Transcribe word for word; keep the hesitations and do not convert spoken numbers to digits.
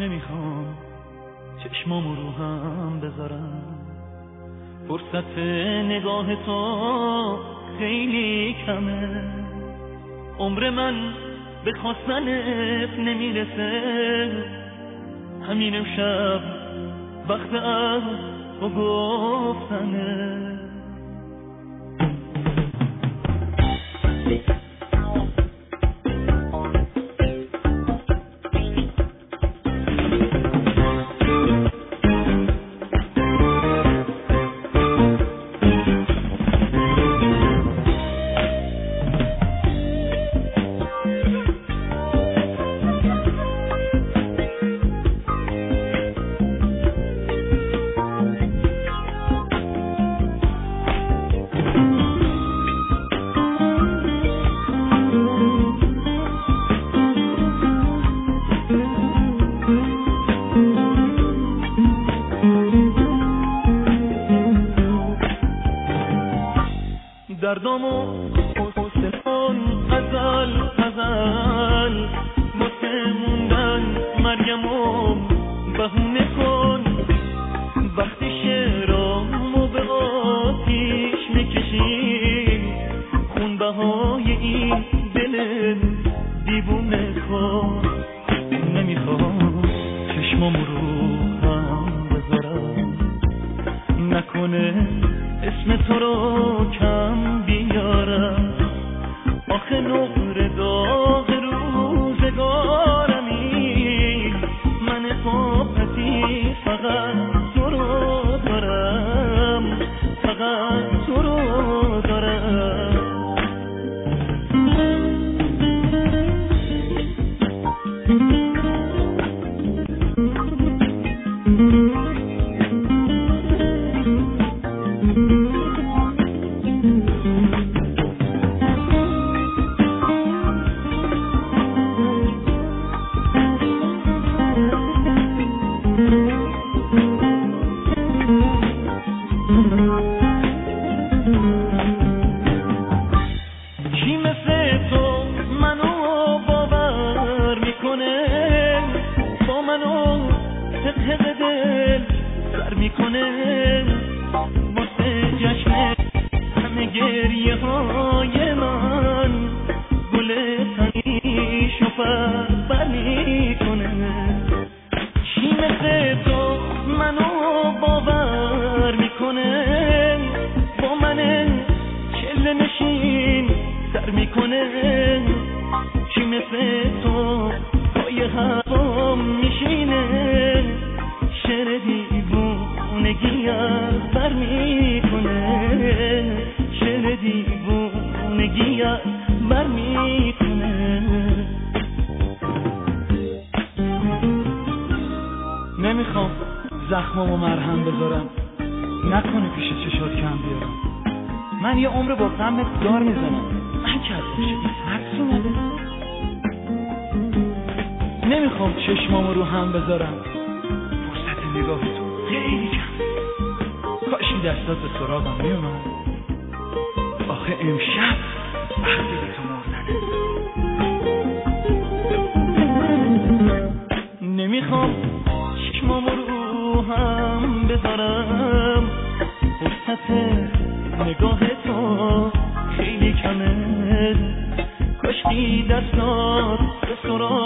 نمیخوام چشمامو رو هم بذارم، فرصت نگاه تو خیلی کمه، عمر من به خواستنت نمیرسه، همین امشب وقت از تو گفتنه. دردامو حوصله کن ازل ازل، واسه موندن مرگمو بهونه کن، وقتی شعرامو به آتیش میکشی، خونبهای این دل دیوونه کن. نمیخوام چشمامو رو هم بذارم، نکنه اسم تو رو کم بیارم، آخه نقر داغ روزگارمی، من صحبتی فقط تو رو دارم، فقط تو رو دارم. کی مثل تو منو باور میکنه، با منو حق دل سر میکنه، واسه جشن همه گریه های من گل تنیشو پر میکنه. کی مثل تو منو باور میکنه، با من چله نشین سر میکنه، کی مثل تو پای هوام میشینه، شعر دیوونگی از بر میکنه، شعر دیوونگی از بر میکنه. نمیخوام زخمامو مرهم بذارم، نکنه پیش چشات کم بیارم، من یه عمر با غمت دار میزنم، من که از عاشقی ترس اومده. نمیخوام چشمامو رو هم بذارم، فرصت نگاه تو خیلی کم، کاشی دستات به سراغم میومد، آخه امشب وقتی به تو مردنه. نمیخوام چشمامو رو هم بذارم، فرصت نگاه تو خیلی کمه، کاشکی دستات به سراغ